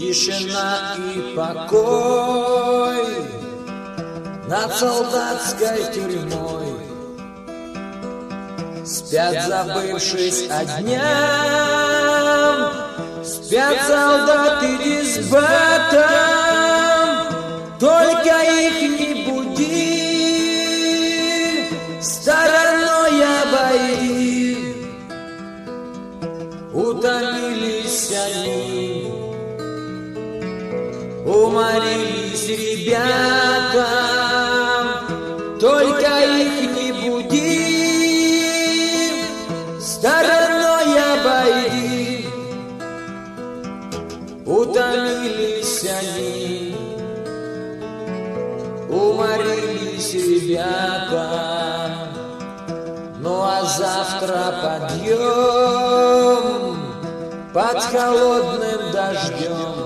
Тишина и покой над солдатской тюрьмой. Спят, забывшись о дням, спят солдаты дисбатом. Только их не буди, стороной обойди. Утомились они, уморились ребята, только их не буди, стороной обойди. Утомились они, уморились ребята, ну а завтра подъем под холодным дождем.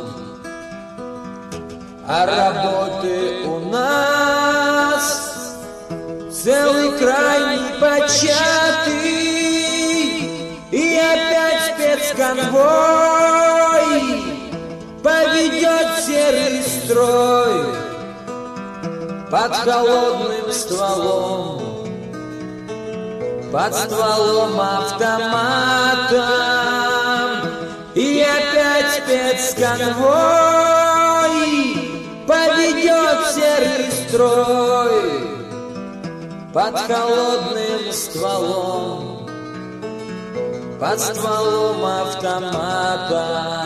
А работы у нас целый край непочатый, и опять спецконвой поведет серый строй под холодным стволом, под стволом автомата. И опять спецконвой поведет серый строй под холодным стволом, под стволом автомата.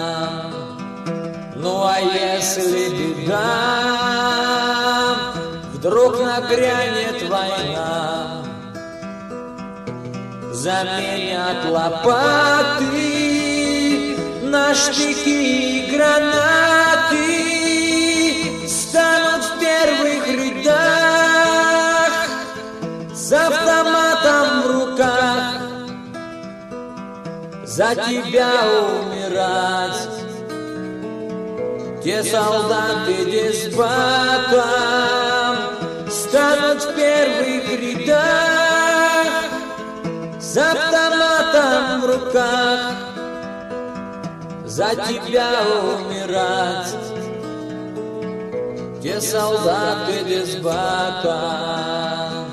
Ну а если беда, вдруг нагрянет война, заменят лопаты на штыки и гранаты, станут в первых рядах с автоматом в руках за тебя умирать. Те солдаты дисбатом станут в первых рядах с автоматом в руках за тебя умирать. Те солдаты дисбатом.